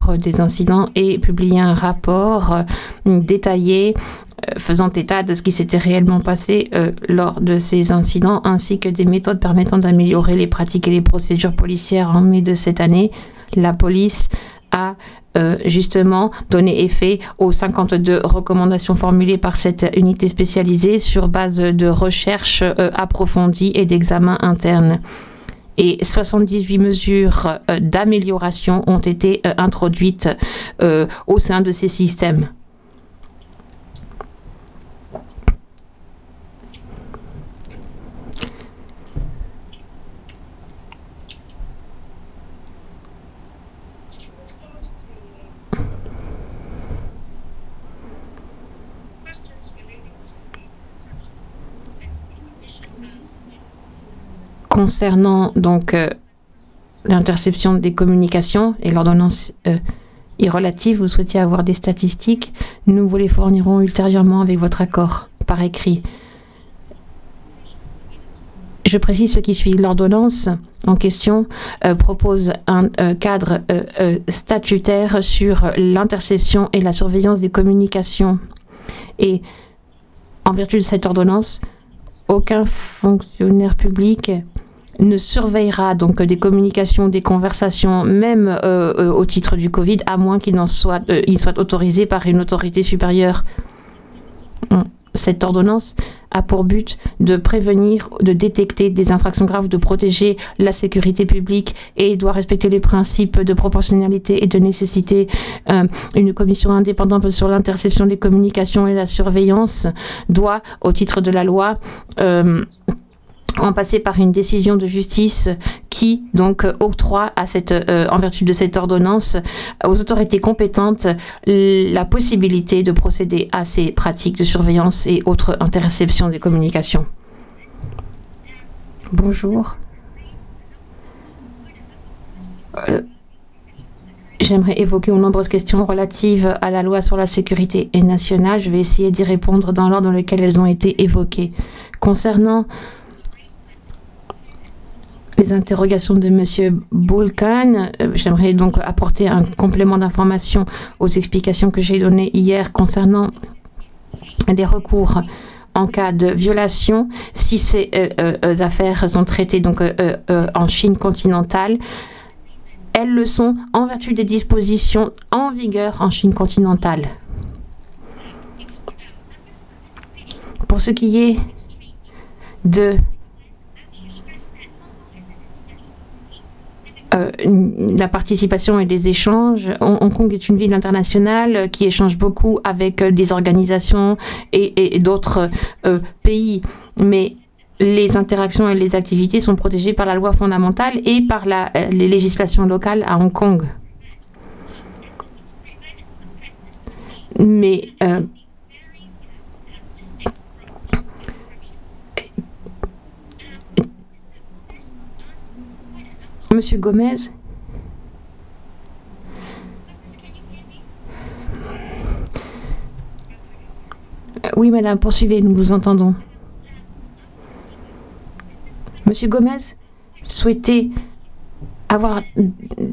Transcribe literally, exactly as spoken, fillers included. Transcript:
cours des incidents et publié un rapport euh, détaillé euh, faisant état de ce qui s'était réellement passé euh, lors de ces incidents, ainsi que des méthodes permettant d'améliorer les pratiques et les procédures policières. En mai de cette année, la police a euh, justement donné effet aux cinquante-deux recommandations formulées par cette unité spécialisée sur base de recherches euh, approfondies et d'examens internes. Et soixante-dix-huit mesures euh, d'amélioration ont été euh, introduites euh, au sein de ces systèmes. Concernant donc euh, l'interception des communications et l'ordonnance euh, est relative, vous souhaitiez avoir des statistiques, nous vous les fournirons ultérieurement avec votre accord par écrit. Je précise ce qui suit. L'ordonnance en question euh, propose un euh, cadre euh, euh, statutaire sur l'interception et la surveillance des communications. Et en vertu de cette ordonnance, aucun fonctionnaire public ne surveillera donc des communications, des conversations, même euh, euh, au titre du Covid, à moins qu'il n'en soit, euh, il soit autorisé par une autorité supérieure. Cette ordonnance a pour but de prévenir, de détecter des infractions graves, de protéger la sécurité publique et doit respecter les principes de proportionnalité et de nécessité. Euh, une commission indépendante sur l'interception des communications et la surveillance doit, au titre de la loi, euh, en passer par une décision de justice qui donc octroie à cette, euh, en vertu de cette ordonnance aux autorités compétentes la possibilité de procéder à ces pratiques de surveillance et autres interceptions des communications. Bonjour. Euh, J'aimerais évoquer aux nombreuses questions relatives à la loi sur la sécurité nationale. Je vais essayer d'y répondre dans l'ordre dans lequel elles ont été évoquées. Concernant les interrogations de M. Boulkan, euh, j'aimerais donc apporter un complément d'information aux explications que j'ai données hier concernant des recours en cas de violation, si ces euh, euh, affaires sont traitées donc, euh, euh, en Chine continentale. Elles le sont en vertu des dispositions en vigueur en Chine continentale. Pour ce qui est de Euh, la participation et les échanges. Hong Kong est une ville internationale qui échange beaucoup avec des organisations et, et d'autres euh, pays, mais les interactions et les activités sont protégées par la loi fondamentale et par la, les législations locales à Hong Kong. Mais euh, Monsieur Gomez, oui, madame, poursuivez, nous vous entendons. Monsieur Gomez souhaitait avoir